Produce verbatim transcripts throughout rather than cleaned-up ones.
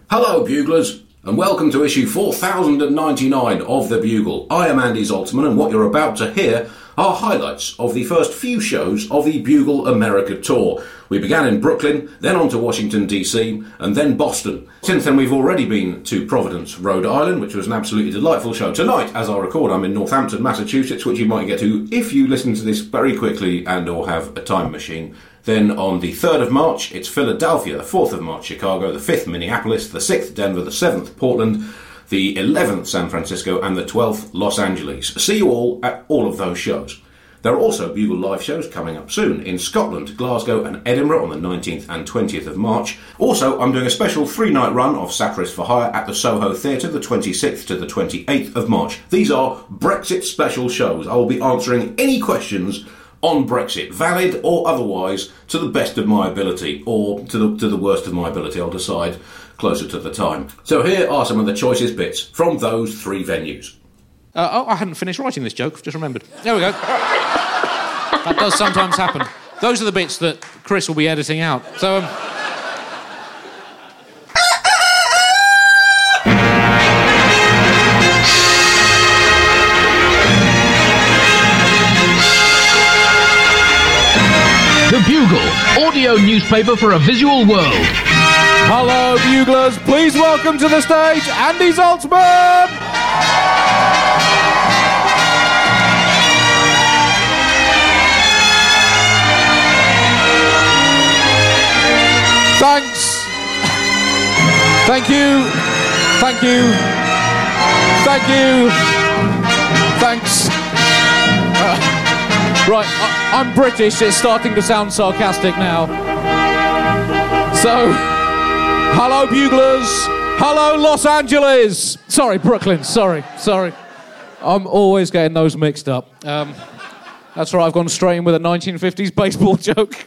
Hello, Buglers, and welcome to issue four thousand ninety-nine of The Bugle. I am Andy Zaltzman, and what you're about to hear are highlights of the first few shows of the Bugle America tour. We began in Brooklyn, then on to Washington, D C, and then Boston. Since then, we've already been to Providence, Rhode Island, which was an absolutely delightful show. Tonight, as I record, I'm in Northampton, Massachusetts, which you might get to if you listen to this very quickly and or have a time machine. Then on the third of March, it's Philadelphia, the fourth of March, Chicago, the fifth, Minneapolis, the sixth, Denver, the seventh, Portland, the eleventh, San Francisco, and the twelfth, Los Angeles. See you all at all of those shows. There are also Bugle live shows coming up soon in Scotland, Glasgow and Edinburgh on the nineteenth and twentieth of March. Also, I'm doing a special three-night run of Satirist for Hire at the Soho Theatre, the twenty-sixth to the twenty-eighth of March. These are Brexit special shows. I will be answering any questions on Brexit, valid or otherwise, to the best of my ability, or to the to the worst of my ability. I'll decide closer to the time. So here are some of the choicest bits from those three venues. Uh, oh, I hadn't finished writing this joke, just remembered. There we go. That does sometimes happen. Those are the bits that Chris will be editing out. So, um... The Bugle, audio newspaper for a visual world. Hello, Buglers. Please welcome to the stage, Andy Zaltzman! Thanks. Thank you. Thank you. Thank you. Thanks. Uh, right, I, I'm British. It's starting to sound sarcastic now. So, hello, Buglers. Hello, Los Angeles. Sorry, Brooklyn. Sorry, sorry. I'm always getting those mixed up. Um, that's right, I've gone straight in with a nineteen fifties baseball joke.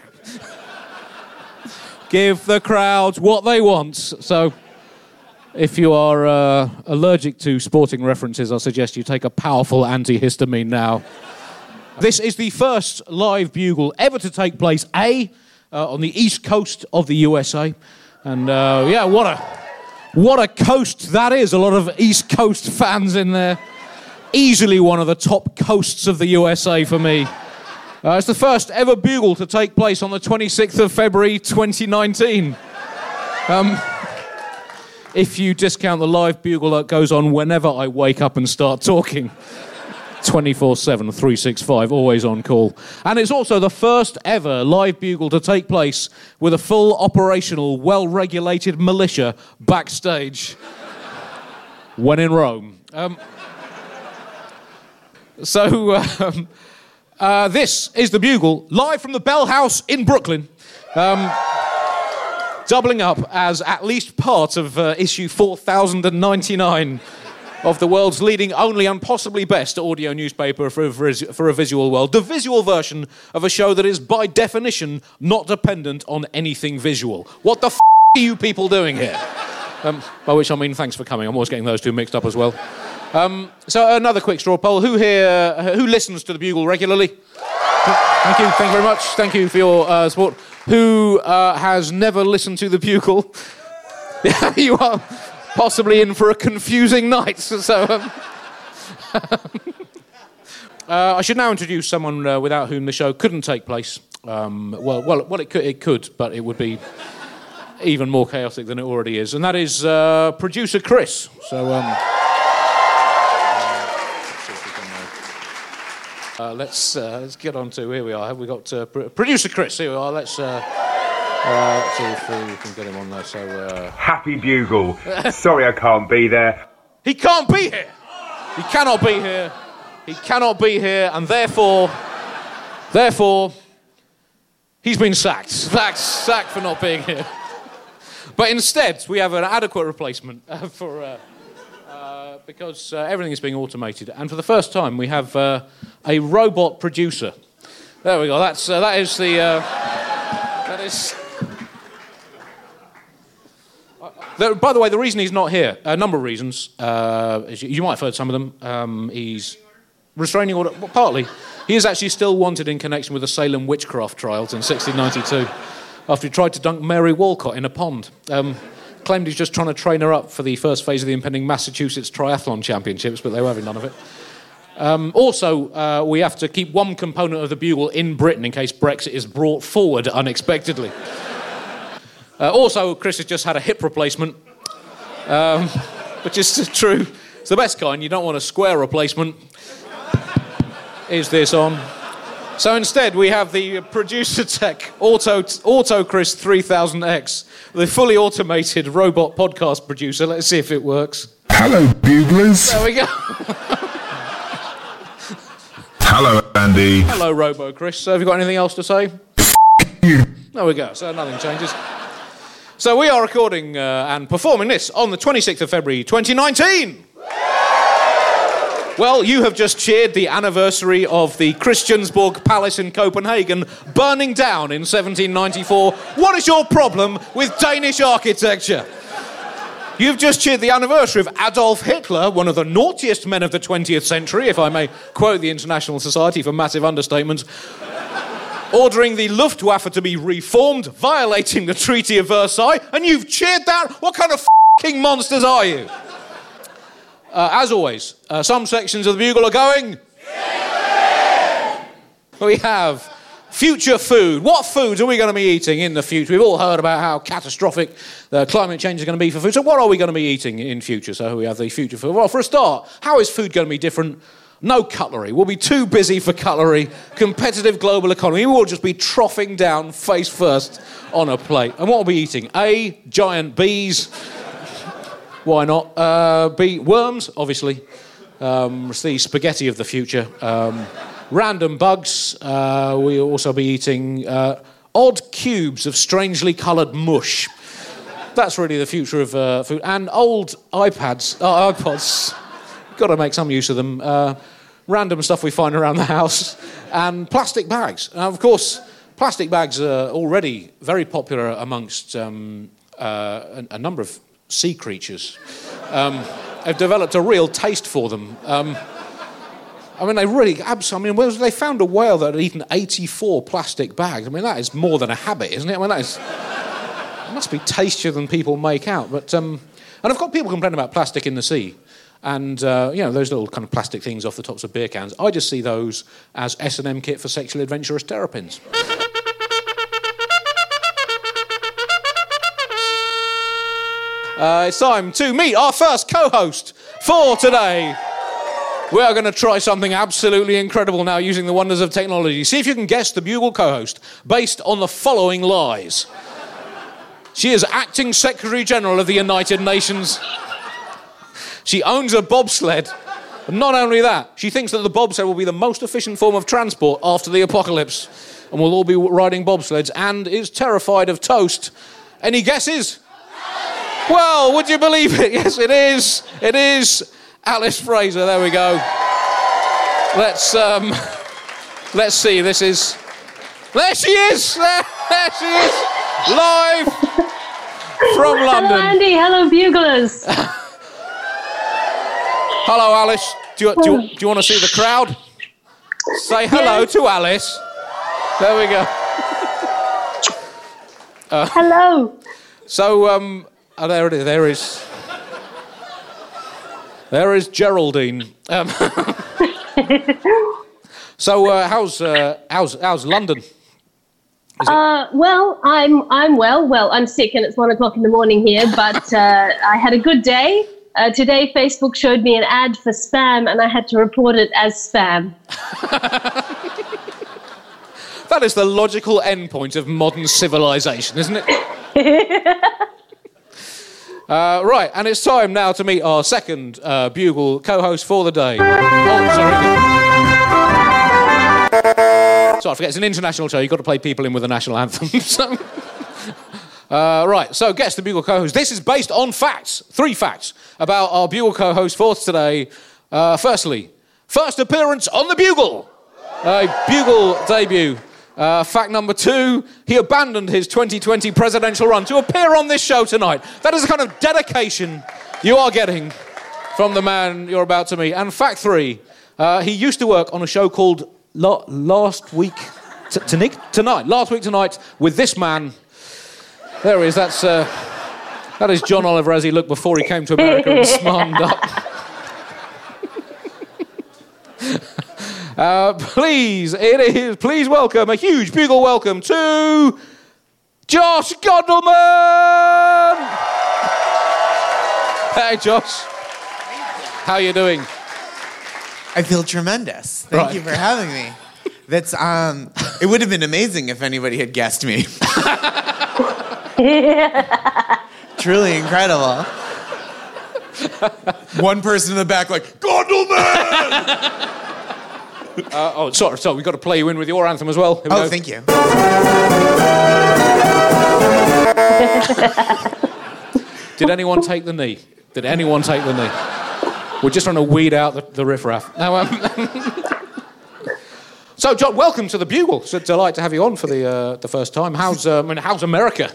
Give the crowds what they want. So, if you are uh, allergic to sporting references, I suggest you take a powerful antihistamine now. This is the first live Bugle ever to take place, A, uh, on the east coast of the U S A. And, uh, yeah, what a, what a coast that is. A lot of East Coast fans in there. Easily one of the top coasts of the U S A for me. Uh, it's the first ever Bugle to take place on the twenty-sixth of February, twenty nineteen. Um, if you discount the live Bugle that goes on whenever I wake up and start talking. twenty-four seven, three sixty-five, always on call. And it's also the first ever live Bugle to take place with a full operational, well-regulated militia backstage when in Rome. Um, so... Um, Uh, this is The Bugle, live from the Bell House in Brooklyn, um, doubling up as at least part of uh, issue four thousand ninety-nine of the world's leading, only and possibly best audio newspaper for, for, for a visual world. The visual version of a show that is, by definition, not dependent on anything visual. What the f*** are you people doing here? Um, by which I mean, thanks for coming. I'm always getting those two mixed up as well. Um, so another quick straw poll. Who here, uh, who listens to The Bugle regularly? Thank you, thank you very much. Thank you for your uh, support. Who uh, has never listened to The Bugle? Yeah, you are possibly in for a confusing night. So, um, uh, I should now introduce someone uh, without whom the show couldn't take place. Um, well, well, well, it could, it could, but it would be even more chaotic than it already is, and that is uh, producer Chris. So. Um, Uh, let's uh, let's get on to, here we are. Have we got uh, pr- producer Chris? Here we are. Let's uh, uh, let's see if we can get him on there. So uh... Happy Bugle. Sorry I can't be there. He can't be here. He cannot be here. He cannot be here, and therefore, therefore, he's been sacked. Sacked, sacked for not being here. But instead, we have an adequate replacement uh, for. Uh, Uh, because uh, everything is being automated, and for the first time we have uh, a robot producer. There we go. That's uh, that is the uh, that is. Uh, the, by the way, the reason he's not here, a number of reasons. Uh, you, you might have heard some of them. Um, he's restraining order. Well, partly, he is actually still wanted in connection with the Salem witchcraft trials in sixteen ninety-two, after he tried to dunk Mary Walcott in a pond. Um, claimed he's just trying to train her up for the first phase of the impending Massachusetts Triathlon Championships, but they were having none of it. Um, also, uh, we have to keep one component of the Bugle in Britain in case Brexit is brought forward unexpectedly. uh, also, Chris has just had a hip replacement, um, which is true. It's the best kind. You don't want a square replacement. Is this on? So instead, we have the Producer Tech Auto Auto Chris three thousand X, the fully automated robot podcast producer. Let's see if it works. Hello, Buglers. There we go. Hello, Andy. Hello, Robo Chris. So have you got anything else to say? You. There we go. So nothing changes. So we are recording uh, and performing this on the twenty-sixth of February, twenty nineteen. Well, you have just cheered the anniversary of the Christiansborg Palace in Copenhagen burning down in seventeen ninety-four. What is your problem with Danish architecture? You've just cheered the anniversary of Adolf Hitler, one of the naughtiest men of the twentieth century, if I may quote the International Society for Massive Understatements, ordering the Luftwaffe to be reformed, violating the Treaty of Versailles, and you've cheered that? What kind of f***ing monsters are you? Uh, as always, uh, some sections of the Bugle are going... We have future food. What foods are we going to be eating in the future? We've all heard about how catastrophic the climate change is going to be for food. So what are we going to be eating in future? So we have the future food. Well, for a start, how is food going to be different? No cutlery. We'll be too busy for cutlery. Competitive global economy. We'll just be troughing down face first on a plate. And what will we be eating? A, giant bees. Why not? Uh, B, worms, obviously. Um, it's the spaghetti of the future. Um, random bugs. Uh, we'll also be eating uh, odd cubes of strangely coloured mush. That's really the future of uh, food. And old iPads, uh, iPods. Got to make some use of them. Uh, random stuff we find around the house. And plastic bags. Now, of course, plastic bags are already very popular amongst um, uh, a, a number of sea creatures. Um, have developed a real taste for them. Um, I mean, they really... I mean, they found a whale that had eaten eighty-four plastic bags. I mean, that is more than a habit, isn't it? I mean, that is... It must be tastier than people make out. But, um... And I've got people complaining about plastic in the sea. And, uh, you know, those little kind of plastic things off the tops of beer cans. I just see those as S and M kit for sexually adventurous terrapins. Uh, it's time to meet our first co-host for today. We are going to try something absolutely incredible now using the wonders of technology. See if you can guess the Bugle co-host based on the following lies. She is Acting Secretary-General of the United Nations. She owns a bobsled. And not only that, she thinks that the bobsled will be the most efficient form of transport after the apocalypse. And we'll all be riding bobsleds and is terrified of toast. Any guesses? Well, would you believe it? Yes, it is. It is Alice Fraser. There we go. Let's um, let's see. This is. There she is. There, there she is. Live from London. Hello, Andy. Hello, Buglers. Hello, Alice. Do you, do, you, do you want to see the crowd? Say hello yes. to Alice. There we go. Uh, hello. So, um, oh, there it is. There is. There is Geraldine. Um, so, uh, how's uh, how's how's London? Uh, well, I'm I'm well. Well, I'm sick, and it's one o'clock in the morning here. But uh, I had a good day. Uh, today, Facebook showed me an ad for spam, and I had to report it as spam. That is the logical endpoint of modern civilization, isn't it? uh, right, and it's time now to meet our second uh, Bugle co-host for the day. Oh, sorry. Sorry, I forget, it's an international show. You've got to play people in with the national anthem. so, uh, right, so guess the Bugle co-host. This is based on facts, three facts, about our Bugle co-host for today. Uh, firstly, first appearance on the Bugle. Uh, Bugle debut. Uh, fact number two, he abandoned his twenty twenty presidential run to appear on this show tonight. That is the kind of dedication you are getting from the man you're about to meet. And fact three, uh, he used to work on a show called La- Last Week... T- tonight? Tonight. Last Week Tonight with this man. There he is. That's uh, That is John Oliver as he looked before he came to America and smartened up. uh, please, it is, please welcome, a huge bugle welcome to Josh Gondelman! Hey, Josh. How you doing? I feel tremendous. Thank Right. you for having me. That's um. It would have been amazing if anybody had guessed me. Truly incredible. One person in the back like, Gondelman! Uh, oh, sorry, sorry, we've got to play you in with your anthem as well. Here we Oh, go. thank you. Did anyone take the knee? Did anyone take the knee? We're just trying to weed out the, the riffraff. Now, um, so, John, welcome to the Bugle. It's a delight to have you on for the uh, the first time. How's uh, I mean, how's America?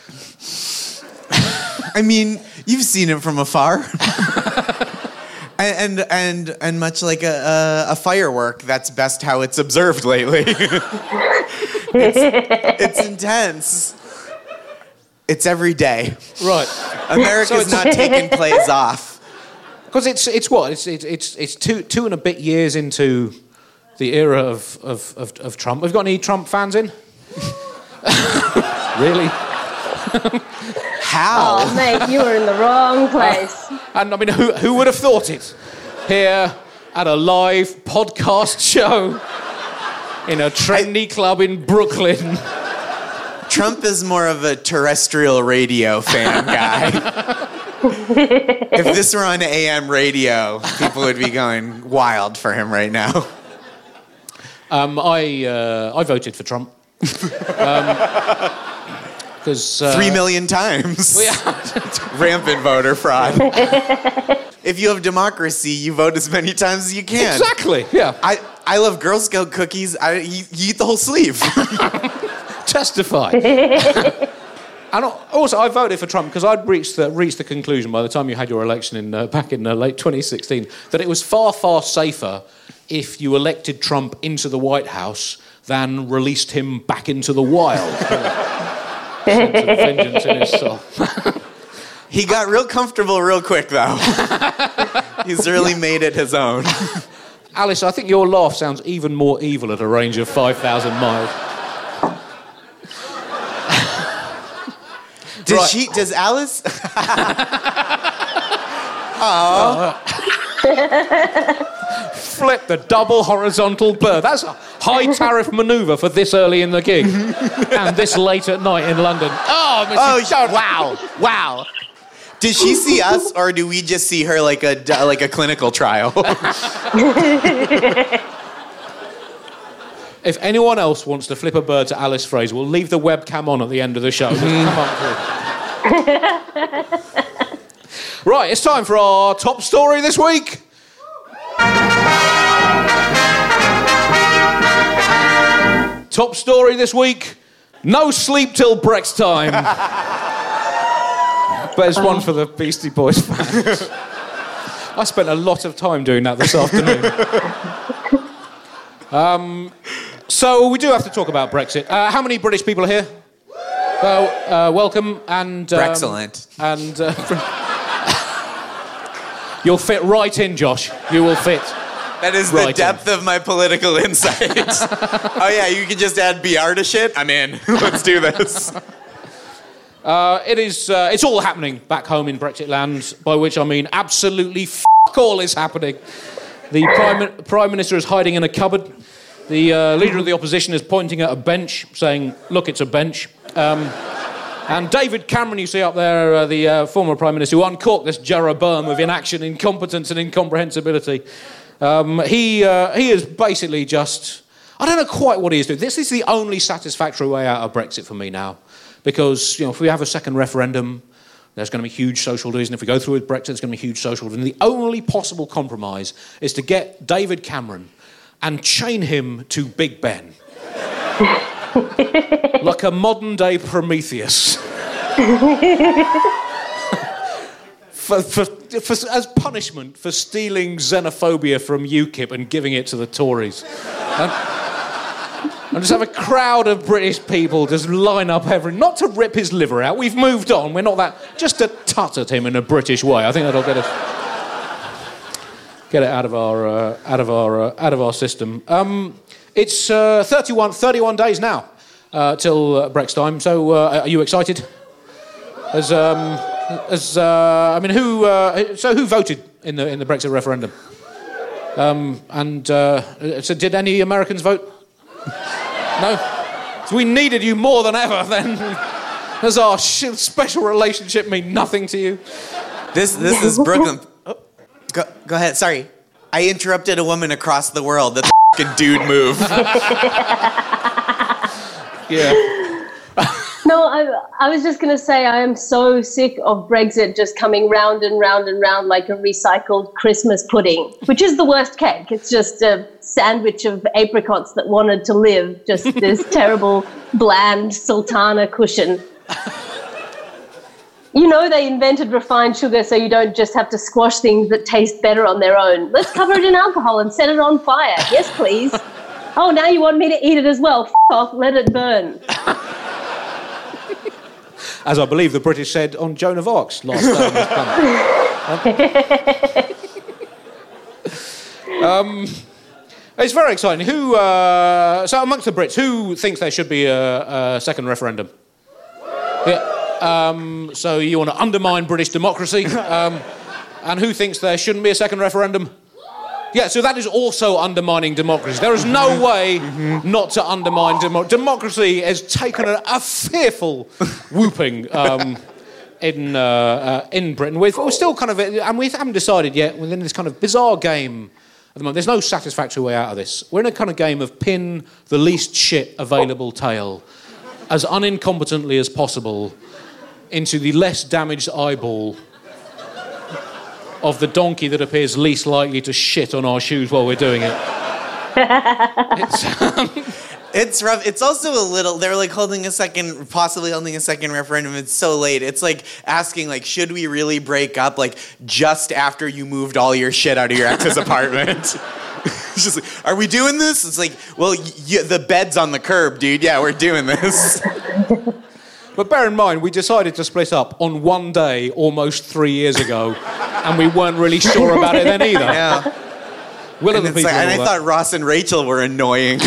I mean, you've seen it from afar. and, and and and much like a, a, a firework, that's best how it's observed lately. it's, it's intense. It's every day. Right. America's So it's- not taking plays off. Because it's it's what it's it's it's it's two two and a bit years into the era of of of, of Trump. Have you got any Trump fans in? Really? How? Oh, mate, you were in the wrong place. And I mean, who who would have thought it? Here at a live podcast show in a trendy club in Brooklyn. Trump is more of a terrestrial radio fan guy. If this were on A M radio, people would be going wild for him right now. Um, I uh, I voted for Trump. Because um, uh, Three million times. yeah. Rampant voter fraud. If you have democracy, you vote as many times as you can. Exactly. Yeah. I, I love Girl Scout cookies. I, you, you eat the whole sleeve. Testify. And also, I voted for Trump because I'd reached the, reached the conclusion by the time you had your election in uh, back in uh, late twenty sixteen that it was far, far safer if you elected Trump into the White House than released him back into the wild. Sense of vengeance in his soul. He got real comfortable real quick, though. He's really made it his own. Alice, I think your laugh sounds even more evil at a range of five thousand miles. Does Right. she? Does Alice? Flip the double horizontal bird. That's a high tariff manoeuvre for this early in the gig and this late at night in London. Oh, Missus Oh, wow, wow. Does she see us, or do we just see her like a like a clinical trial? If anyone else wants to flip a bird to Alice Fraser, we'll leave the webcam on at the end of the show. Just come on through. Right, it's time for our top story this week. Top story this week, no sleep till Brex time. But it's one for the Beastie Boys fans. I spent a lot of time doing that this afternoon. um, so we do have to talk about Brexit. Uh, how many British people are here? Well, uh, welcome and... Um, Excellent. And uh, you'll fit right in, Josh. You will fit. That is Right the depth of my political insight. Oh yeah, you can just add B R to shit? I'm in. Let's do this. Uh, it is. Uh, it's all happening back home in Brexit land, by which I mean absolutely f*** all is happening. The Prime, Prime Minister is hiding in a cupboard. The uh, Leader of the Opposition is pointing at a bench, saying, look, it's a bench. Um, and David Cameron, you see up there, uh, the uh, former Prime Minister, who uncorked this Jeroboam of inaction, incompetence and incomprehensibility. Um, he, uh, he is basically just... I don't know quite what he is doing. This is the only satisfactory way out of Brexit for me now. Because, you know, if we have a second referendum, there's going to be huge social division. If we go through with Brexit, there's going to be huge social division. The only possible compromise is to get David Cameron and chain him to Big Ben. Like a modern-day Prometheus. for, for, for, as punishment for stealing xenophobia from UKIP and giving it to the Tories. And, and just have a crowd of British people just line up every... Not to rip his liver out, we've moved on, we're not that... Just to tut at him in a British way. I think that'll get us... Get it out of our, uh, out of our, uh, out of our system. Um, it's uh, thirty-one, thirty-one days now uh, till uh, Brexit time, so uh, are you excited? As, um, as uh, I mean, who... Uh, so who voted in the, in the Brexit referendum? Um, and uh, so did any Americans vote? No? So we needed you more than ever then. Does our sh- special relationship mean nothing to you? This this is Brooklyn. Oh, go, go ahead. Sorry. I interrupted a woman across the world. That's a f***ing dude move. Yeah. No, I, I was just going to say I am so sick of Brexit just coming round and round and round like a recycled Christmas pudding, which is the worst cake. It's just a sandwich of apricots that wanted to live, just this terrible, bland sultana cushion. You know they invented refined sugar so you don't just have to squash things that taste better on their own. Let's cover it in alcohol and set it on fire. Yes, please. Oh, now you want me to eat it as well. F*** off, let it burn. As I believe the British said on Joan of Arc last time. um, it's very exciting. Who? Uh, so amongst the Brits, who thinks there should be a, a second referendum? Yeah. Um, so you want to undermine British democracy? Um, and who thinks there shouldn't be a second referendum? Yeah, so that is also undermining democracy. There is no way mm-hmm. not to undermine democracy. Democracy has taken a, a fearful whooping um, in uh, uh, in Britain. We've, we're still kind of, and we haven't decided yet, within this kind of bizarre game at the moment. There's no satisfactory way out of this. We're in a kind of game of pin the least shit available tail as unincompetently as possible into the less damaged eyeball of the donkey that appears least likely to shit on our shoes while we're doing it. it's, um... it's rough. It's also a little... They're like holding a second... Possibly holding a second referendum. It's so late. It's like asking, like, should we really break up, like, just after you moved all your shit out of your ex's apartment? It's just like, are we doing this? It's like, well, y- the bed's on the curb, dude. Yeah, we're doing this. But bear in mind, we decided to split up on one day almost three years ago, and we weren't really sure about it then either. Yeah. Will and, the people like, and I that? thought Ross and Rachel were annoying.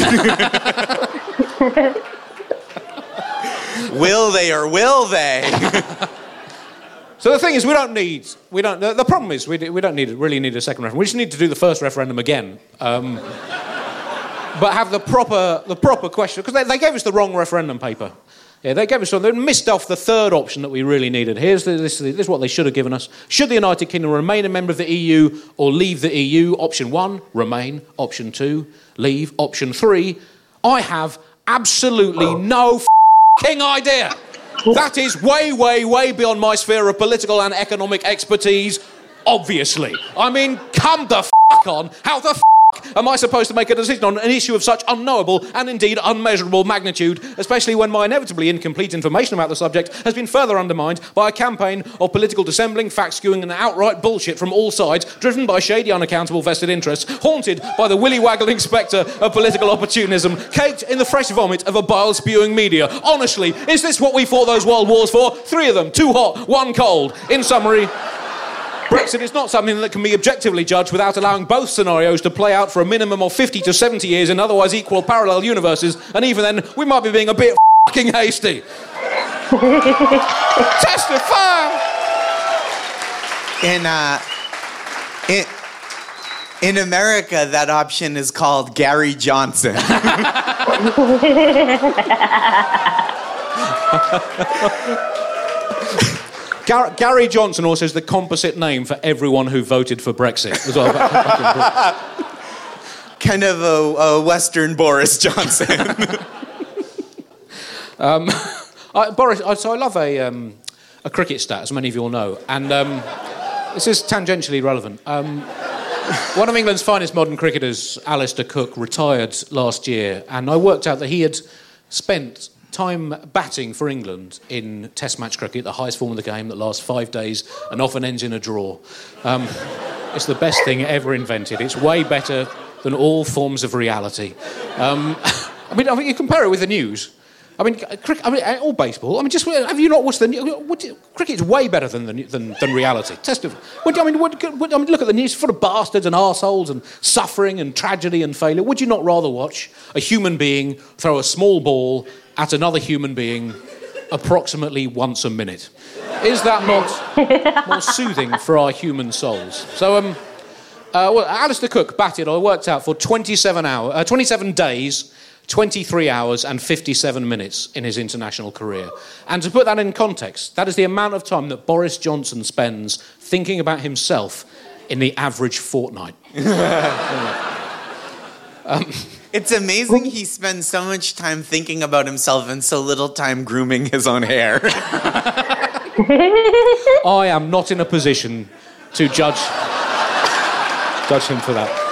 Will they or will they? So the thing is, we don't need... We don't. The, the problem is, we, we don't need really need a second referendum. We just need to do the first referendum again. Um, but have the proper the proper question... Because they, they gave us the wrong referendum paper. Yeah, they gave us one. They missed off the third option that we really needed. Here's the, this, this is what they should have given us. Should the United Kingdom remain a member of the E U or leave the E U? Option one, remain. Option two, leave. Option three, I have absolutely no f***ing idea. That is way, way, way beyond my sphere of political and economic expertise, obviously. I mean, come the f*** on. How the f*** am I supposed to make a decision on an issue of such unknowable and indeed unmeasurable magnitude, especially when my inevitably incomplete information about the subject has been further undermined by a campaign of political dissembling, fact-skewing and outright bullshit from all sides, driven by shady, unaccountable vested interests, haunted by the willy-waggling spectre of political opportunism, caked in the fresh vomit of a bile-spewing media. Honestly, is this what we fought those world wars for? Three of them, two hot, one cold. In summary... Brexit is not something that can be objectively judged without allowing both scenarios to play out for a minimum of fifty to seventy years in otherwise equal parallel universes, and even then, we might be being a bit f***ing hasty. Testify! In, uh... In, in America, that option is called Gary Johnson. Gar- Gary Johnson also is the composite name for everyone who voted for Brexit as well. Kind of a, a Western Boris Johnson. um, I, Boris, I, so I love a, um, a cricket stat, as many of you all know, and um, this is tangentially relevant. Um, one of England's finest modern cricketers, Alistair Cook, retired last year, and I worked out that he had spent time batting for England in Test match cricket, the highest form of the game that lasts five days and often ends in a draw. Um, it's the best thing ever invented. It's way better than all forms of reality. Um, I mean, I mean, you compare it with the news. I mean, cricket, I mean, or baseball. I mean, just have you not watched the news? Cricket's way better than the, than, than reality. Test of. What, I mean, what, what, I mean, look at the news full of bastards and arseholes and suffering and tragedy and failure. Would you not rather watch a human being throw a small ball at another human being approximately once a minute? Is that not more soothing for our human souls? So, um, uh, well, Alistair Cook batted, I worked out, for twenty-seven hours, uh, twenty-seven days. twenty-three hours and fifty-seven minutes in his international career. And to put that in context, that is the amount of time that Boris Johnson spends thinking about himself in the average fortnight. um, it's amazing he spends so much time thinking about himself and so little time grooming his own hair. I am not in a position to judge, judge him for that.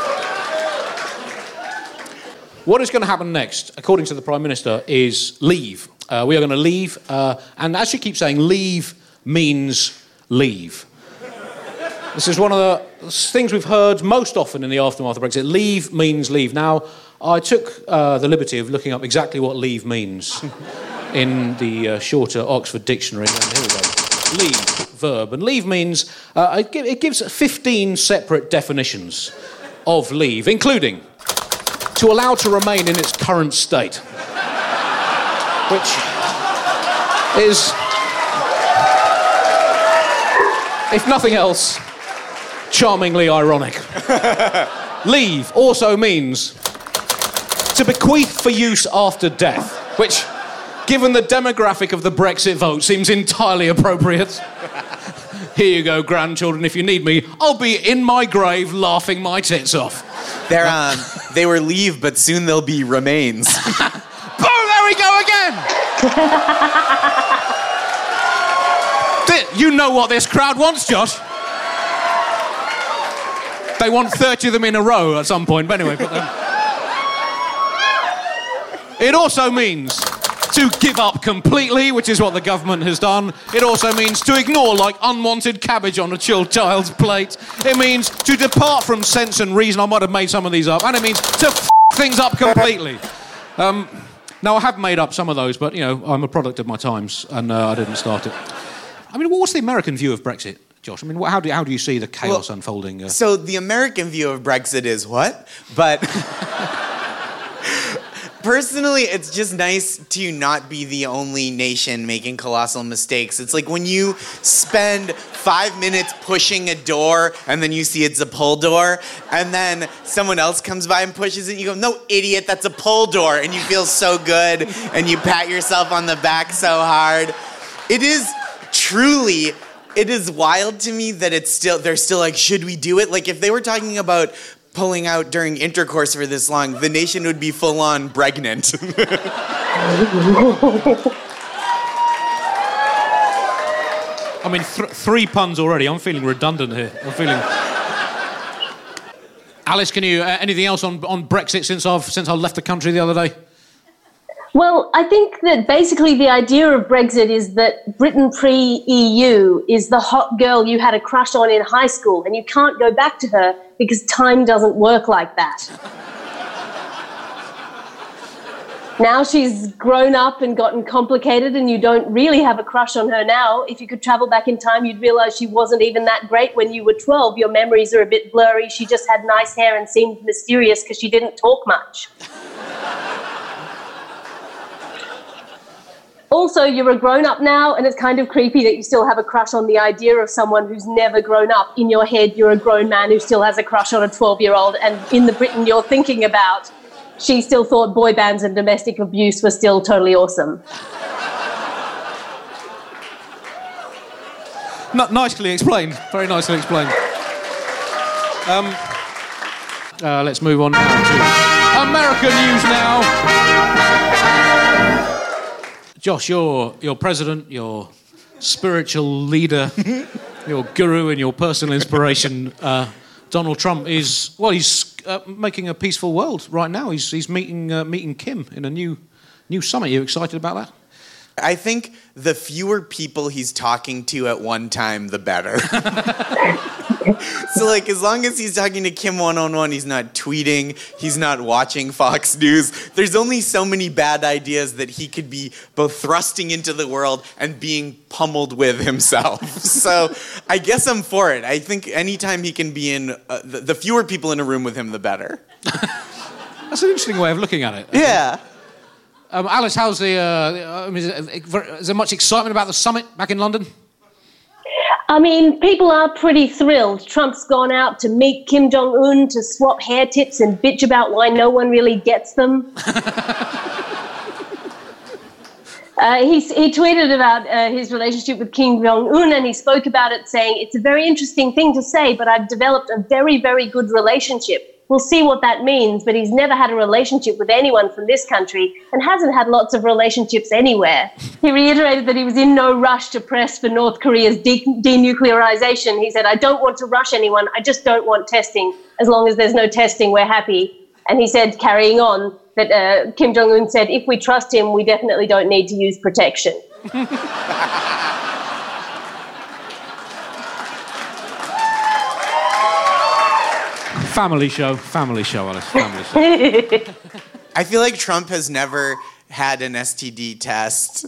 What is going to happen next, according to the Prime Minister, is leave. Uh, we are going to leave, uh, and as she keeps saying, leave means leave. This is one of the things we've heard most often in the aftermath of Brexit. Leave means leave. Now, I took uh, the liberty of looking up exactly what leave means in the uh, shorter Oxford Dictionary. And here we go. Leave, verb. And leave means, uh, it gives fifteen separate definitions of leave, including to allow to remain in its current state, which is, if nothing else, charmingly ironic. Leave also means to bequeath for use after death, which, given the demographic of the Brexit vote, seems entirely appropriate. Here you go, grandchildren, if you need me, I'll be in my grave laughing my tits off. They're, um, they were leave, but soon they'll be remains. Boom, there we go again! You know what this crowd wants, Josh. They want thirty of them in a row at some point, but anyway. But, um... It also means to give up completely, which is what the government has done. It also means to ignore, like unwanted cabbage on a chilled child's plate. It means to depart from sense and reason. I might have made some of these up. And it means to f*** things up completely. Um, now, I have made up some of those, but, you know, I'm a product of my times, and uh, I didn't start it. I mean, what's the American view of Brexit, Josh? I mean, how do you, how do you see the chaos well, unfolding? Uh... So the American view of Brexit is what? But... Personally, it's just nice to not be the only nation making colossal mistakes. It's like when you spend five minutes pushing a door and then you see it's a pull door, and then someone else comes by and pushes it, and you go, no, idiot, that's a pull door, and you feel so good, and you pat yourself on the back so hard. It is truly... It is wild to me that it's still... They're still like, should we do it? Like, if they were talking about... pulling out during intercourse for this long, the nation would be full-on pregnant. I mean, th- three puns already. I'm feeling redundant here. I'm feeling... Alice, can you... Uh, anything else on, on Brexit since I've, since I left the country the other day? Well, I think that basically the idea of Brexit is that Britain pre-E U is the hot girl you had a crush on in high school, and you can't go back to her because time doesn't work like that. Now she's grown up and gotten complicated, and you don't really have a crush on her now. If you could travel back in time, you'd realise she wasn't even that great when you were twelve. Your memories are a bit blurry. She just had nice hair and seemed mysterious because she didn't talk much. Also, you're a grown-up now, and it's kind of creepy that you still have a crush on the idea of someone who's never grown up. In your head, you're a grown man who still has a crush on a twelve-year-old, and in the Britain you're thinking about, she still thought boy bands and domestic abuse were still totally awesome. N- nicely explained. Very nicely explained. Um, uh, let's move on now to American news now. Josh, your your president, your spiritual leader, your guru and your personal inspiration, uh, Donald Trump is, well, he's uh, making a peaceful world right now. He's he's meeting uh, meeting Kim in a new new summit. Are you excited about that? I think the fewer people he's talking to at one time, the better. So, like as long as he's talking to Kim one-on-one, he's not tweeting, he's not watching Fox News. There's only so many bad ideas that he could be both thrusting into the world and being pummeled with himself. So I guess I'm for it. I think anytime he can be in, uh, the, the fewer people in a room with him, the better. That's an interesting way of looking at it. Yeah. Um, Alice, how's the... Uh, I mean, is, it, is there much excitement about the summit back in London? I mean, people are pretty thrilled. Trump's gone out to meet Kim Jong-un to swap hair tips and bitch about why no one really gets them. uh, he, he tweeted about uh, his relationship with Kim Jong-un, and he spoke about it saying, it's a very interesting thing to say, but I've developed a very, very good relationship. We'll see what that means, but he's never had a relationship with anyone from this country and hasn't had lots of relationships anywhere. He reiterated that he was in no rush to press for North Korea's de- denuclearization. He said, I don't want to rush anyone. I just don't want testing. As long as there's no testing, we're happy. And he said, carrying on, that uh, Kim Jong-un said, if we trust him, we definitely don't need to use protection. Family show, family show, Alice, family show. I feel like Trump has never had an S T D test.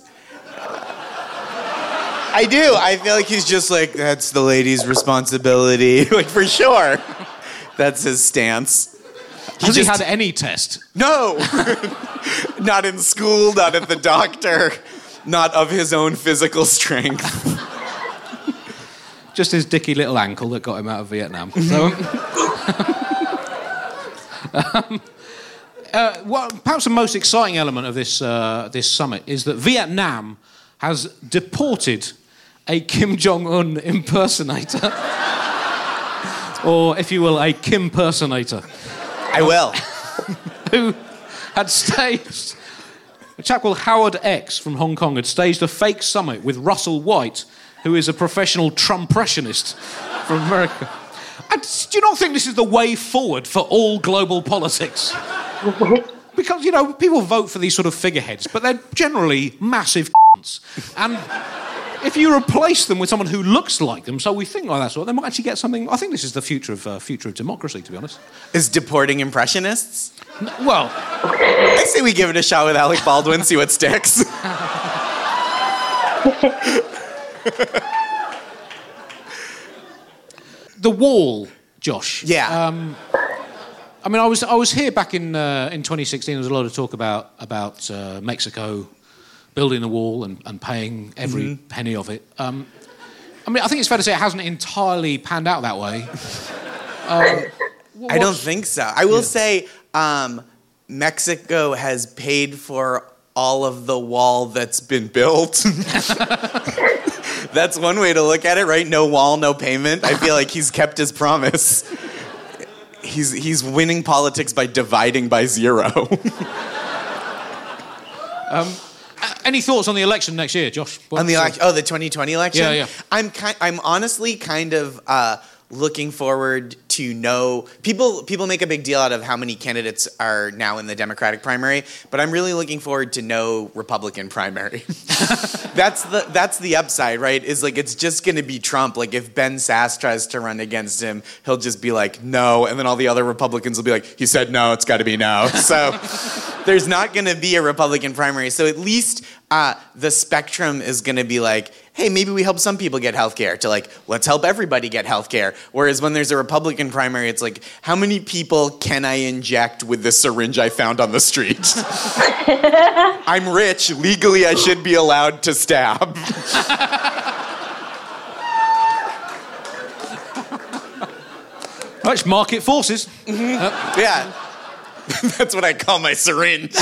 I do. I feel like he's just like, that's the lady's responsibility. Like, for sure. That's his stance. He Has just, he had any test? No. Not in school, not at the doctor, not of his own physical strength. Just his dicky little ankle that got him out of Vietnam. So, um, uh, what, perhaps the most exciting element of this uh, this summit is that Vietnam has deported a Kim Jong-un impersonator, or, if you will, a Kim-personator. I will. Who had staged... A chap called Howard X from Hong Kong had staged a fake summit with Russell White, who is a professional Trumpressionist from America. And do you not think this is the way forward for all global politics? Because, you know, people vote for these sort of figureheads, but they're generally massive c***s. And if you replace them with someone who looks like them, so we think like that sort, they might actually get something... I think this is the future of uh, future of democracy, to be honest. Is deporting impressionists? No, well... I say we give it a shot with Alec Baldwin, see what sticks. The wall, Josh. Yeah. Um, I mean, I was I was here back in uh, in twenty sixteen. There was a lot of talk about about uh, Mexico building the wall and, and paying every mm-hmm. penny of it. Um, I mean, I think it's fair to say it hasn't entirely panned out that way. Uh, I don't think so. I will yeah. say um, Mexico has paid for all of the wall that's been built. That's one way to look at it, right? No wall, no payment. I feel like he's kept his promise. He's he's winning politics by dividing by zero. um, any thoughts on the election next year, Josh? What, on the election? Oh, the twenty twenty election? Yeah, yeah. I'm ki- I'm honestly kind of uh, looking forward to know... People people make a big deal out of how many candidates are now in the Democratic primary, but I'm really looking forward to no Republican primary. That's the that's the upside, right? Is like it's just going to be Trump. Like if Ben Sass tries to run against him, he'll just be like, no, and then all the other Republicans will be like, he said no, it's got to be no. So there's not going to be a Republican primary. So at least uh, the spectrum is going to be like, hey, maybe we help some people get health care, to like, let's help everybody get health care. Whereas when there's a Republican primary, it's like, how many people can I inject with the syringe I found on the street? I'm rich. Legally, I should be allowed to stab. That's market forces. Mm-hmm. Uh, yeah. That's what I call my syringe.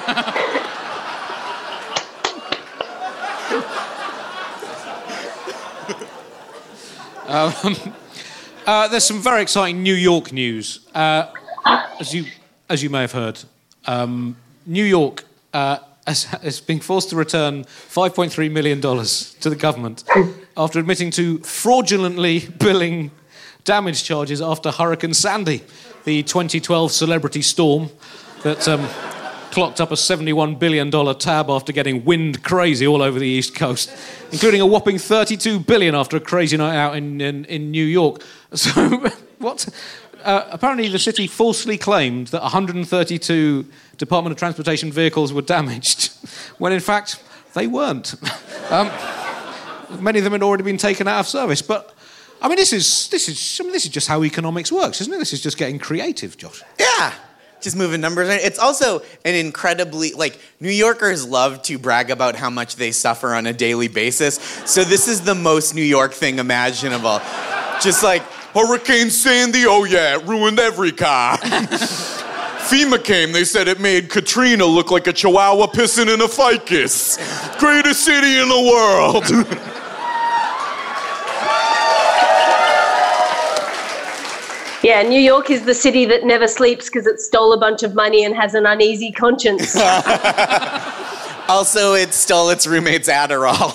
um, uh, there's some very exciting New York news. Uh, as you as you may have heard, um, New York uh, has, has been forced to return five point three million dollars to the government after admitting to fraudulently billing damage charges after Hurricane Sandy, the twenty twelve celebrity storm that um, clocked up a seventy-one billion dollars tab after getting wind crazy all over the East Coast, including a whopping thirty-two billion dollars after a crazy night out in, in, in New York. So What? Uh, apparently the city falsely claimed that one hundred thirty-two Department of Transportation vehicles were damaged, when in fact they weren't. um, many of them had already been taken out of service. But, I mean, this is, this is, I mean, this is just how economics works, isn't it? This is just getting creative, Josh. Yeah. Just moving numbers. It's also an incredibly, like, New Yorkers love to brag about how much they suffer on a daily basis. So this is the most New York thing imaginable. Just like, Hurricane Sandy, oh yeah, it ruined every car. FEMA came, they said it made Katrina look like a chihuahua pissing in a ficus. Greatest city in the world. Yeah, New York is the city that never sleeps because it stole a bunch of money and has an uneasy conscience. Also, it stole its roommate's Adderall.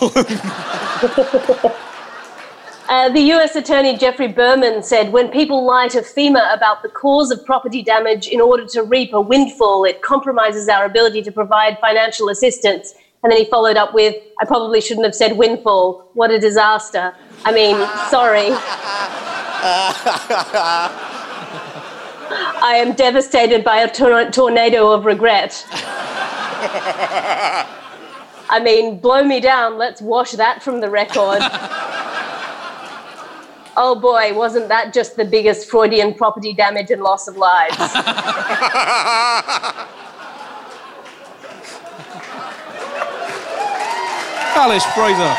uh, the U S Attorney Jeffrey Berman said, when people lie to FEMA about the cause of property damage in order to reap a windfall, it compromises our ability to provide financial assistance. And then he followed up with, I probably shouldn't have said windfall. What a disaster. I mean, sorry. I am devastated by a tor- tornado of regret. I mean, blow me down. Let's wash that from the record. Oh boy, wasn't that just the biggest Freudian property damage and loss of lives? Alice Fraser.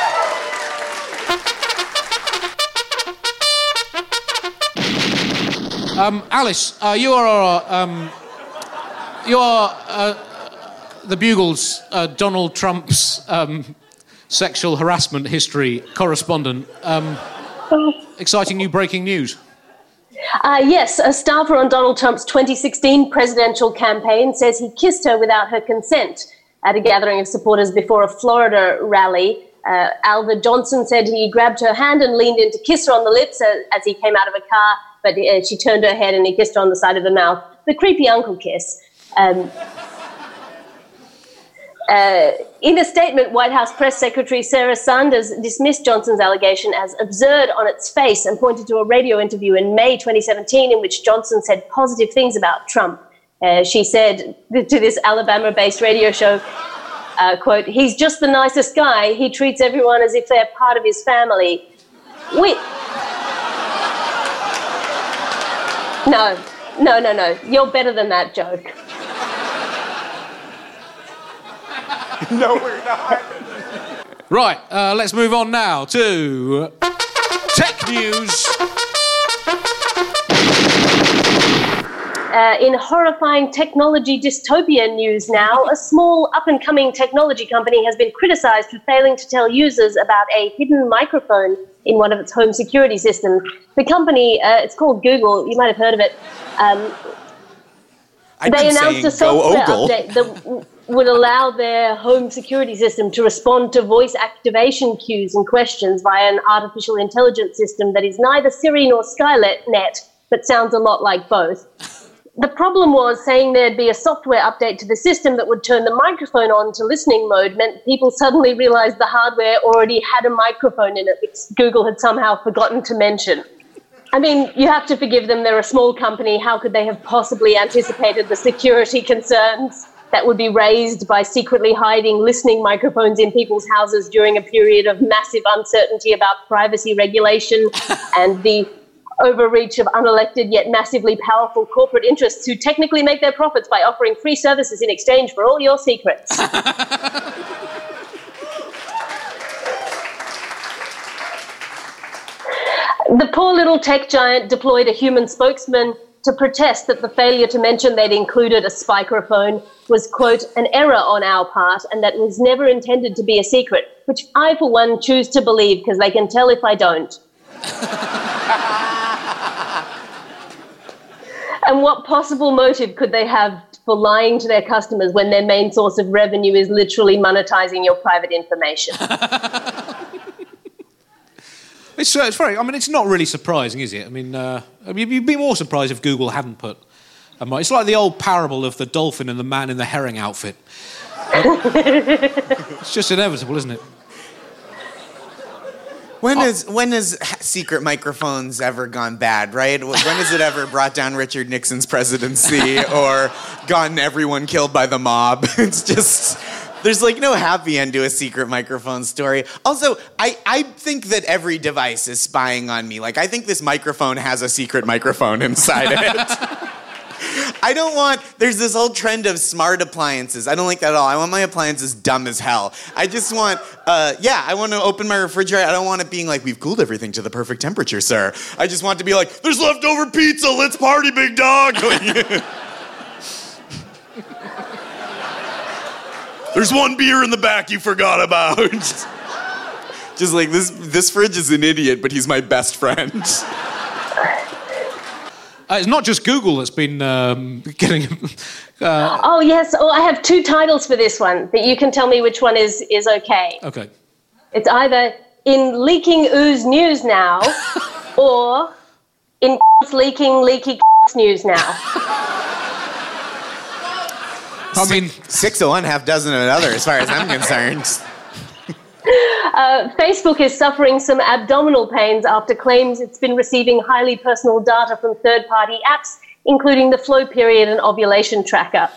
Um, Alice, uh, you are um, you are uh, the Bugle's uh, Donald Trump's um, sexual harassment history correspondent. Um, exciting new breaking news. Uh, yes, a staffer on Donald Trump's twenty sixteen presidential campaign says he kissed her without her consent at a gathering of supporters before a Florida rally. Uh, Alva Johnson said he grabbed her hand and leaned in to kiss her on the lips as, as he came out of a car, but uh, she turned her head and he kissed her on the side of the mouth. The creepy uncle kiss. Um, uh, in a statement, White House Press Secretary Sarah Sanders dismissed Johnson's allegation as absurd on its face and pointed to a radio interview in May twenty seventeen in which Johnson said positive things about Trump. Uh, she said to this Alabama-based radio show, uh, quote, he's just the nicest guy. He treats everyone as if they're part of his family. We... No, no, no, no. You're better than that joke. No, we're not. Right, uh, let's move on now to tech news. Uh, in horrifying technology dystopia news now, a small up-and-coming technology company has been criticised for failing to tell users about a hidden microphone in one of its home security systems. The company, uh, it's called Google, you might have heard of it. Um, they announced a software update that w- would allow their home security system to respond to voice activation cues and questions via an artificial intelligence system that is neither Siri nor Skynet, but sounds a lot like both. The problem was saying there'd be a software update to the system that would turn the microphone on to listening mode meant people suddenly realized the hardware already had a microphone in it, which Google had somehow forgotten to mention. I mean, you have to forgive them. They're a small company. How could they have possibly anticipated the security concerns that would be raised by secretly hiding listening microphones in people's houses during a period of massive uncertainty about privacy regulation and the overreach of unelected yet massively powerful corporate interests who technically make their profits by offering free services in exchange for all your secrets. The poor little tech giant deployed a human spokesman to protest that the failure to mention they'd included a spikerphone was, quote, an error on our part and that was never intended to be a secret, which I, for one, choose to believe because they can tell if I don't. And what possible motive could they have for lying to their customers when their main source of revenue is literally monetizing your private information? It's, uh, it's very. I mean, it's not really surprising, is it? I mean, uh, I mean, you'd be more surprised if Google hadn't put a mic. It's like the old parable of the dolphin and the man in the herring outfit. Uh, it's just inevitable, isn't it? When has when has secret microphones ever gone bad, right? When has it ever brought down Richard Nixon's presidency or gotten everyone killed by the mob? It's just, there's like no happy end to a secret microphone story. Also, I, I think that every device is spying on me. Like, I think this microphone has a secret microphone inside it. I don't want, there's this whole trend of smart appliances. I don't like that at all. I want my appliances dumb as hell. I just want, uh, yeah, I want to open my refrigerator. I don't want it being like, we've cooled everything to the perfect temperature, sir. I just want it to be like, there's leftover pizza, let's party, big dog. There's one beer in the back you forgot about. Just like, this, this fridge is an idiot, but he's my best friend. Uh, it's not just Google that's been um, getting... Uh... Oh, yes. Oh, I have two titles for this one, but you can tell me which one is, is okay. Okay. It's either in Leaking Ooze News Now or in Leaking Leaky News Now. I mean... Six of one, half dozen of another, as far as I'm concerned. Uh, Facebook is suffering some abdominal pains after claims it's been receiving highly personal data from third-party apps, including the flow period and ovulation tracker.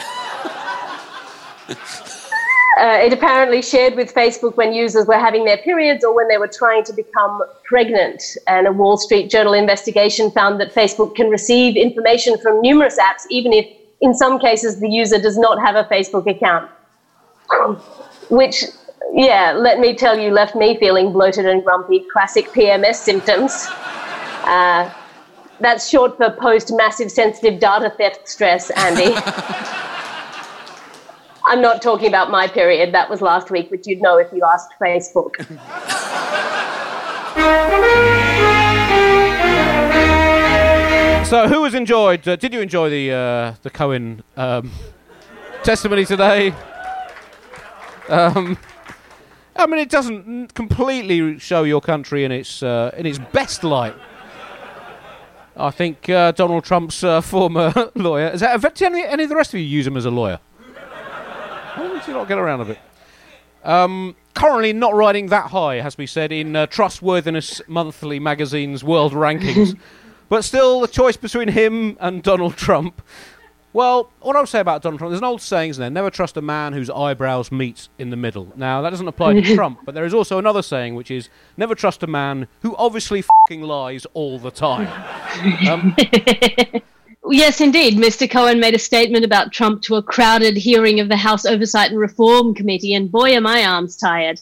Uh, it apparently shared with Facebook when users were having their periods or when they were trying to become pregnant. And a Wall Street Journal investigation found that Facebook can receive information from numerous apps, even if, in some cases, the user does not have a Facebook account. Which... Yeah, let me tell you, left me feeling bloated and grumpy. Classic P M S symptoms. Uh, that's short for post-massive sensitive data theft stress, Andy. I'm not talking about my period. That was last week, but you'd know if you asked Facebook. So, who has enjoyed? Uh, did you enjoy the uh, the Cohen um, testimony today? Um. I mean, it doesn't completely show your country in its uh, in its best light. I think uh, Donald Trump's uh, former lawyer... Is that, do any, any of the rest of you use him as a lawyer? Why would you not get around a bit? Um, currently not riding that high, has to be said, in uh, Trustworthiness Monthly magazine's world rankings. But still, the choice between him and Donald Trump... Well, what I would say about Donald Trump, there's an old saying, isn't there? Never trust a man whose eyebrows meet in the middle. Now, that doesn't apply to Trump, but there is also another saying, which is, never trust a man who obviously f***ing lies all the time. Um, yes, indeed. Mister Cohen made a statement about Trump to a crowded hearing of the House Oversight and Reform Committee, and boy, are my arms tired.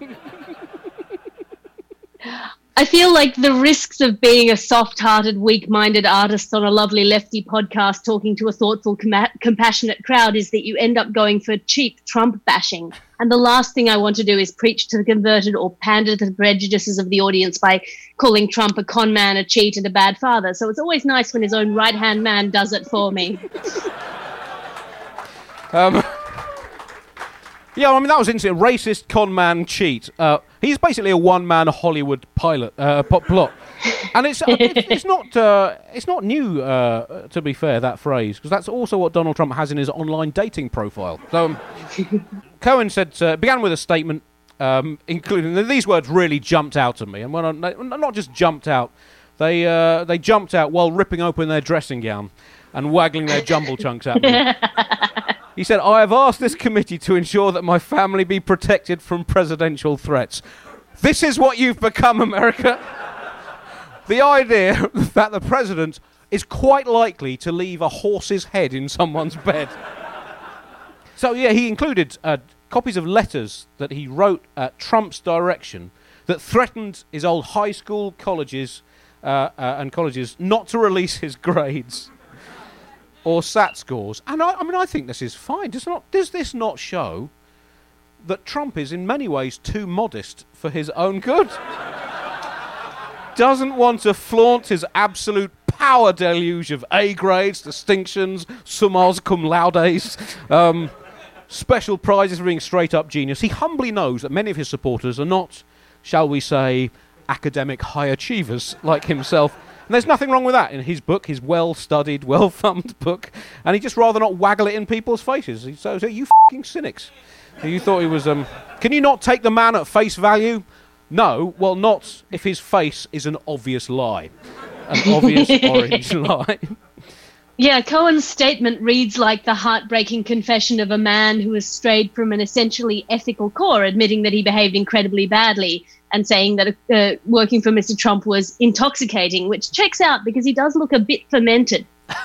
I feel like the risks of being a soft-hearted, weak-minded artist on a lovely lefty podcast talking to a thoughtful, com- compassionate crowd is that you end up going for cheap Trump bashing. And the last thing I want to do is preach to the converted or pander to the prejudices of the audience by calling Trump a con man, a cheat, and a bad father. So it's always nice when his own right-hand man does it for me. um... Yeah, I mean, that was interesting. Racist, con man, cheat. Uh, he's basically a one-man Hollywood pilot uh, pop plot, and it's it's, it's not uh, it's not new. Uh, to be fair, that phrase, because that's also what Donald Trump has in his online dating profile. So um, Cohen said uh, began with a statement, um, including these words really jumped out at me, and when I, not just jumped out, they uh, they jumped out while ripping open their dressing gown and waggling their jumble chunks at me. He said, I have asked this committee to ensure that my family be protected from presidential threats. This is what you've become, America. The idea that the president is quite likely to leave a horse's head in someone's bed. So, yeah, he included uh, copies of letters that he wrote at Trump's direction that threatened his old high school colleges uh, uh, and colleges not to release his grades or S A T scores. And I, I mean, I think this is fine. Does not does this not show that Trump is in many ways too modest for his own good? Doesn't want to flaunt his absolute power deluge of A grades, distinctions, summas cum laudes, um, special prizes for being straight up genius. He humbly knows that many of his supporters are not, shall we say, academic high achievers like himself. And there's nothing wrong with that in his book, his well-studied, well-thumbed book. And he'd just rather not waggle it in people's faces. So, so you f***ing cynics. You thought he was... Um, can you not take the man at face value? No, well, not if his face is an obvious lie. An obvious orange lie. Yeah, Cohen's statement reads like the heartbreaking confession of a man who has strayed from an essentially ethical core, admitting that he behaved incredibly badly and saying that uh, working for Mister Trump was intoxicating, which checks out because he does look a bit fermented.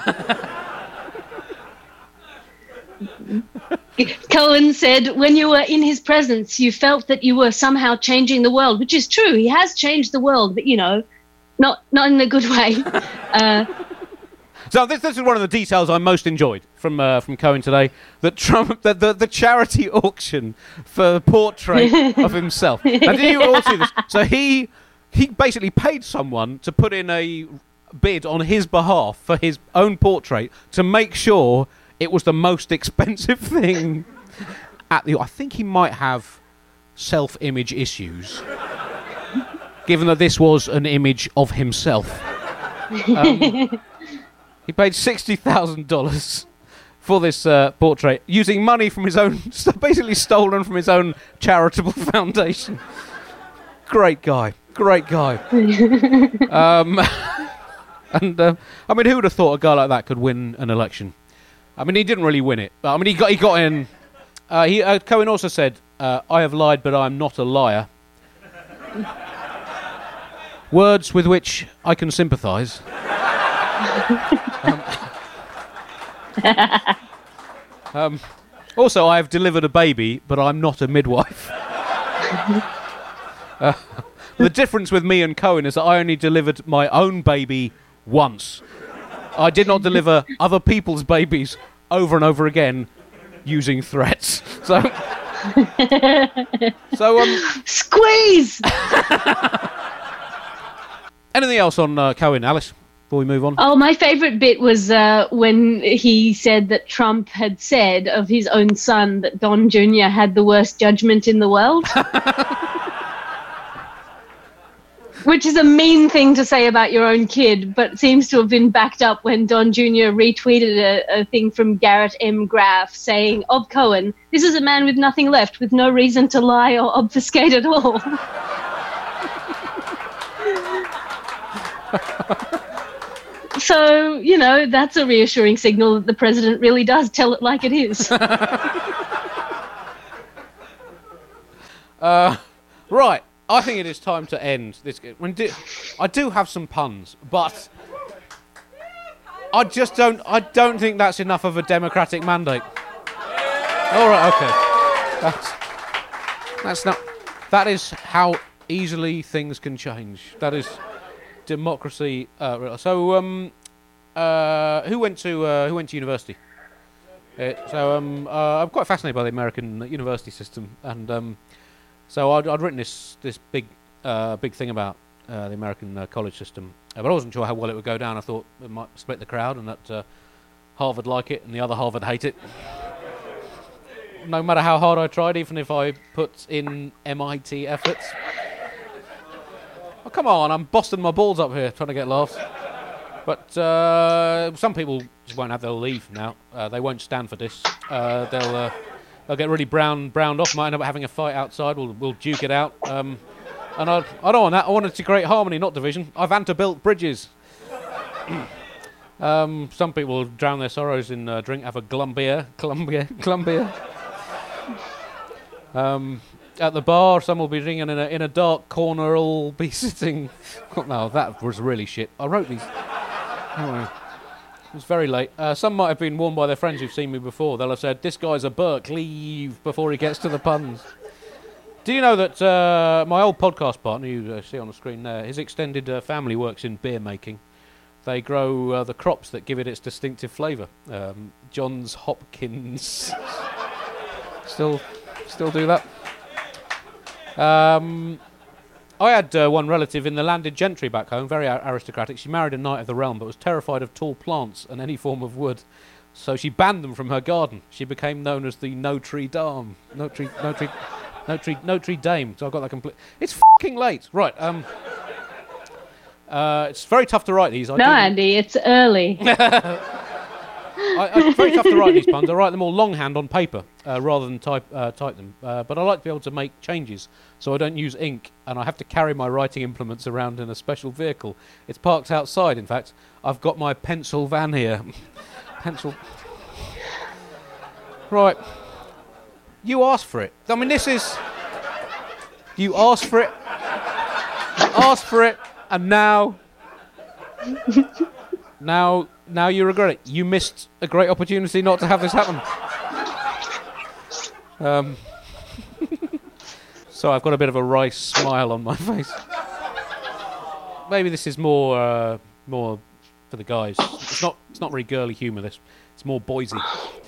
Cohen said, when you were in his presence, you felt that you were somehow changing the world, which is true. He has changed the world, but, you know, not not in a good way. Uh, So this, this is one of the details I most enjoyed from uh, from Cohen today. That Trump, the, the the charity auction for the portrait of himself. Now, did you all see this? So he he basically paid someone to put in a bid on his behalf for his own portrait to make sure it was the most expensive thing at the. I think he might have self-image issues, given that this was an image of himself. Um, He paid sixty thousand dollars for this uh, portrait, using money from his own, basically stolen from his own charitable foundation. Great guy. Great guy. um, and, uh, I mean, who would have thought a guy like that could win an election? I mean, he didn't really win it. But, I mean, he got he got in. Uh, he, uh, Cohen also said, uh, I have lied, but I am not a liar. Words with which I can sympathise. um, um, also, I have delivered a baby, but I'm not a midwife. uh, the difference with me and Cohen is that I only delivered my own baby once. I did not deliver other people's babies over and over again using threats. So, so um, squeeze. Anything else on uh, Cohen, Alice? Before we move on. Oh, my favourite bit was uh, when he said that Trump had said of his own son that Don Junior had the worst judgment in the world. Which is a mean thing to say about your own kid, but seems to have been backed up when Don Junior retweeted a, a thing from Garrett M. Graff saying, of Cohen, this is a man with nothing left, with no reason to lie or obfuscate at all. So, you know, that's a reassuring signal that the president really does tell it like it is. uh, right, I think it is time to end this. When do, I do have some puns, but I just don't. I don't think that's enough of a democratic mandate. All right, okay. That's that's not. That is how easily things can change. That is. Democracy. Uh, so, um, uh, who went to uh, who went to university? Uh, so, um, uh, I'm quite fascinated by the American university system, and um, so I'd, I'd written this this big uh, big thing about uh, the American uh, college system, uh, but I wasn't sure how well it would go down. I thought it might split the crowd, and that uh, Harvard like it, and the other Harvard hate it. No matter how hard I tried, even if I put in M I T efforts. Oh, come on, I'm busting my balls up here trying to get laughs. But uh, some people just won't have their leave now. Uh, they won't stand for this. Uh, they'll uh, they'll get really brown browned off. Might end up having a fight outside. We'll we'll duke it out. Um, and I I don't want that. I want it to create harmony, not division. I've anti-built bridges. um, some people drown their sorrows in uh, drink. Have a glumbeer, glumbeer, glumbeer. Um. At the bar, some will be ringing in a in a dark corner. All be sitting. Oh, no, that was really shit. I wrote these. Oh, it was very late. Uh, some might have been warned by their friends who've seen me before. They'll have said, "This guy's a Burke. Leave before he gets to the puns." Do you know that uh, my old podcast partner, you uh, see on the screen there, his extended uh, family works in beer making. They grow uh, the crops that give it its distinctive flavour. Um, Johns Hopkins. still, still do that. Um, I had uh, one relative in the landed gentry back home, very ar- aristocratic. She married a knight of the realm, but was terrified of tall plants and any form of wood. So she banned them from her garden. She became known as the Notre Dame. Notre, Notre, Notre, Notre Dame. So I got that complete. It's fucking late. Right. Um. Uh, it's very tough to write these. I no, Andy, it's early. I, I, it's very tough to write these puns. I write them all longhand on paper uh, rather than type uh, type them. Uh, but I like to be able to make changes, so I don't use ink, and I have to carry my writing implements around in a special vehicle. It's parked outside, in fact. I've got my pencil van here. Pencil... Right. You asked for it. I mean, this is... You asked for it. Asked for it, and now... Now... Now you regret it. You missed a great opportunity not to have this happen. Um, so I've got a bit of a wry smile on my face. Maybe this is more, uh, more for the guys. It's not. It's not really girly humour. This. It's more boysy.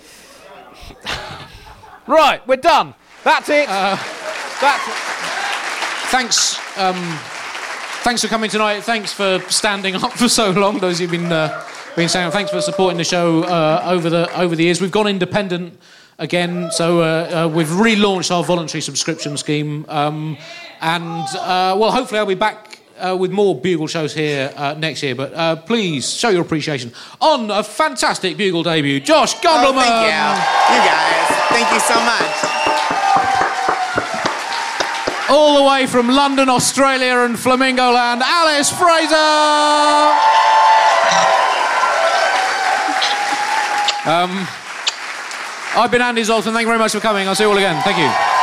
Right, we're done. That's it. Uh, that's it. Thanks. Um, thanks for coming tonight. Thanks for standing up for so long. Those who've been. Uh, Been saying thanks for supporting the show uh, over the over the years. We've gone independent again, so uh, uh, we've relaunched our voluntary subscription scheme, um, and uh, well, hopefully I'll be back uh, with more Bugle shows here uh, next year. But uh, please show your appreciation on a fantastic Bugle debut, Josh Gondelman. Oh, thank you, you guys. Thank you so much. All the way from London, Australia, and Flamingo Land, Alice Fraser. Um, I've been Andy Zoltan. Thank you very much for coming. I'll see you all again. Thank you.